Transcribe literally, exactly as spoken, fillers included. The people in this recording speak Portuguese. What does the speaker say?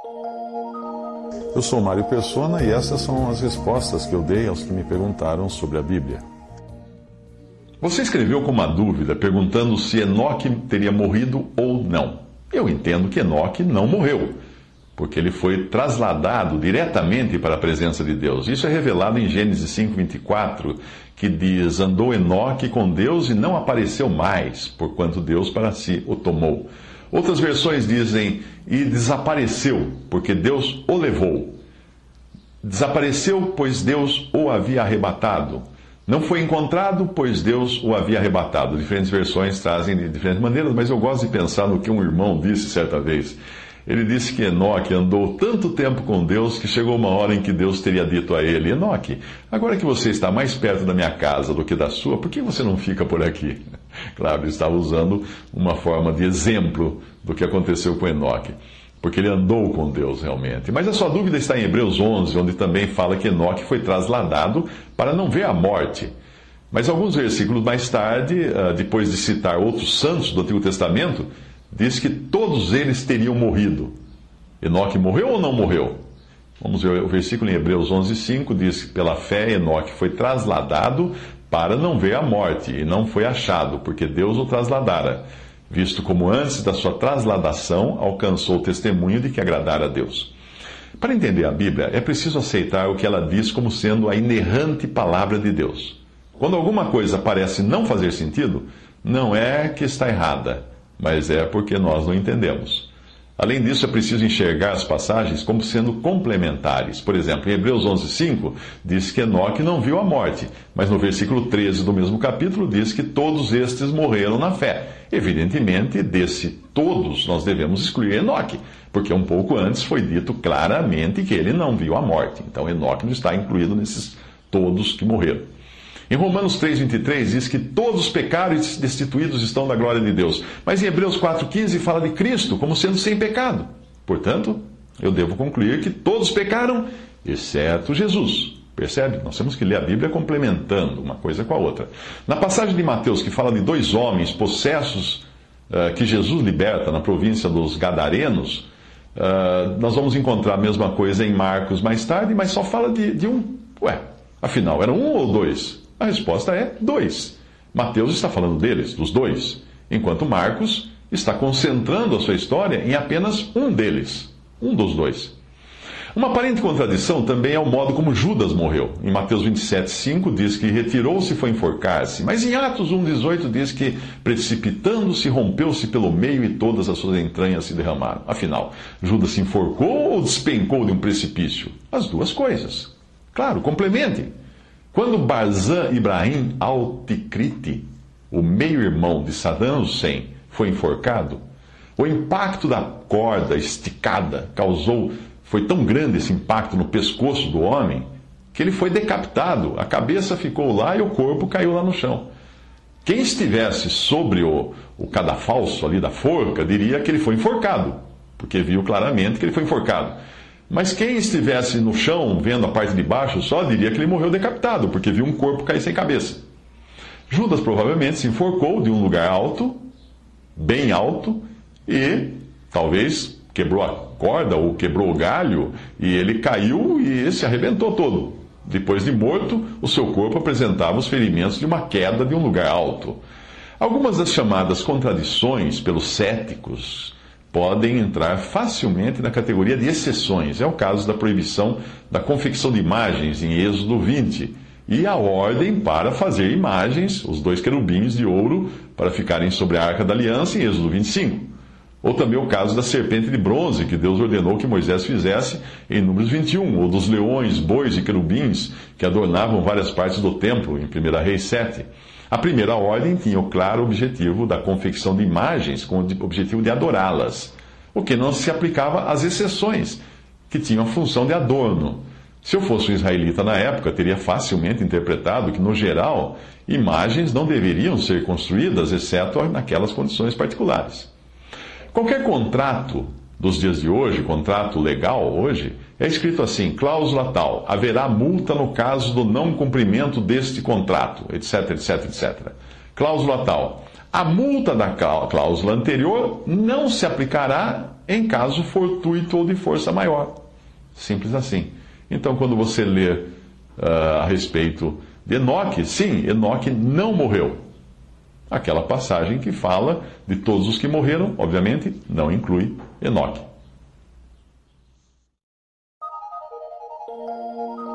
Eu sou Mário Persona e essas são as respostas que eu dei aos que me perguntaram sobre a Bíblia. Você escreveu com uma dúvida perguntando se Enoque teria morrido ou não. Eu entendo que Enoque não morreu, porque ele foi trasladado diretamente para a presença de Deus. Isso é revelado em Gênesis cinco, vinte e quatro, que diz: andou Enoque com Deus e não apareceu mais, porquanto Deus para si o tomou. Outras versões dizem: e desapareceu, porque Deus o levou. Desapareceu, pois Deus o havia arrebatado. Não foi encontrado, pois Deus o havia arrebatado. Diferentes versões trazem de diferentes maneiras, mas eu gosto de pensar no que um irmão disse certa vez. Ele disse que Enoque andou tanto tempo com Deus que chegou uma hora em que Deus teria dito a ele: Enoque, agora que você está mais perto da minha casa do que da sua, por que você não fica por aqui? Claro, ele estava usando uma forma de exemplo do que aconteceu com Enoque, porque ele andou com Deus realmente. Mas a sua dúvida está em Hebreus onze, onde também fala que Enoque foi trasladado para não ver a morte. Mas alguns versículos mais tarde, depois de citar outros santos do Antigo Testamento, diz que todos eles teriam morrido. Enoque morreu ou não morreu? Vamos ver o versículo em Hebreus onze, cinco, diz que pela fé Enoque foi trasladado para não ver a morte, e não foi achado, porque Deus o trasladara, visto como antes da sua trasladação alcançou o testemunho de que agradara a Deus. Para entender a Bíblia, é preciso aceitar o que ela diz como sendo a inerrante palavra de Deus. Quando alguma coisa parece não fazer sentido, não é que está errada, mas é porque nós não entendemos. Além disso, é preciso enxergar as passagens como sendo complementares. Por exemplo, em Hebreus onze, cinco, diz que Enoque não viu a morte, mas no versículo treze do mesmo capítulo diz que todos estes morreram na fé. Evidentemente, desse todos nós devemos excluir Enoque, porque um pouco antes foi dito claramente que ele não viu a morte. Então, Enoque não está incluído nesses todos que morreram. Em Romanos três, vinte e três diz que todos pecaram e destituídos estão da glória de Deus. Mas em Hebreus quatro, quinze fala de Cristo como sendo sem pecado. Portanto, eu devo concluir que todos pecaram, exceto Jesus. Percebe? Nós temos que ler a Bíblia complementando uma coisa com a outra. Na passagem de Mateus, que fala de dois homens possessos uh, que Jesus liberta na província dos Gadarenos, uh, nós vamos encontrar a mesma coisa em Marcos mais tarde, mas só fala de, de um. Ué, afinal, eram um ou dois? A resposta é dois. Mateus está falando deles, dos dois, enquanto Marcos está concentrando a sua história em apenas um deles, um dos dois. Uma aparente contradição também é o modo como Judas morreu. Em Mateus vinte e sete, cinco diz que retirou-se e foi enforcar-se, mas em Atos um, dezoito diz que, precipitando-se, rompeu-se pelo meio e todas as suas entranhas se derramaram. Afinal, Judas se enforcou ou despencou de um precipício? As duas coisas. Claro, complemente. Quando Barzã Ibrahim al-Tikriti, o meio-irmão de Saddam Hussein, foi enforcado, o impacto da corda esticada causou, foi tão grande esse impacto no pescoço do homem, que ele foi decapitado, a cabeça ficou lá e o corpo caiu lá no chão. Quem estivesse sobre o, o cadafalso ali da forca, diria que ele foi enforcado, porque viu claramente que ele foi enforcado. Mas quem estivesse no chão, vendo a parte de baixo, só diria que ele morreu decapitado, porque viu um corpo cair sem cabeça. Judas provavelmente se enforcou de um lugar alto, bem alto, e talvez quebrou a corda ou quebrou o galho, e ele caiu e se arrebentou todo. Depois de morto, o seu corpo apresentava os ferimentos de uma queda de um lugar alto. Algumas das chamadas contradições pelos céticos podem entrar facilmente na categoria de exceções. É o caso da proibição da confecção de imagens em Êxodo vinte e a ordem para fazer imagens, os dois querubins de ouro, para ficarem sobre a Arca da Aliança em Êxodo vinte e cinco. Ou também o caso da serpente de bronze, que Deus ordenou que Moisés fizesse em Números vinte e um, ou dos leões, bois e querubins, que adornavam várias partes do templo em primeira Reis sete. A primeira ordem tinha o claro objetivo da confecção de imagens, com o objetivo de adorá-las, o que não se aplicava às exceções, que tinham a função de adorno. Se eu fosse um israelita na época, teria facilmente interpretado que, no geral, imagens não deveriam ser construídas, exceto naquelas condições particulares. Qualquer contrato dos dias de hoje, contrato legal hoje, é escrito assim: cláusula tal, haverá multa no caso do não cumprimento deste contrato, etc, etc, etcétera. Cláusula tal, a multa da cláusula anterior não se aplicará em caso fortuito ou de força maior. Simples assim. Então, quando você lê uh, a respeito de Enoque, sim, Enoque não morreu. Aquela passagem que fala de todos os que morreram, obviamente, não inclui Enoque.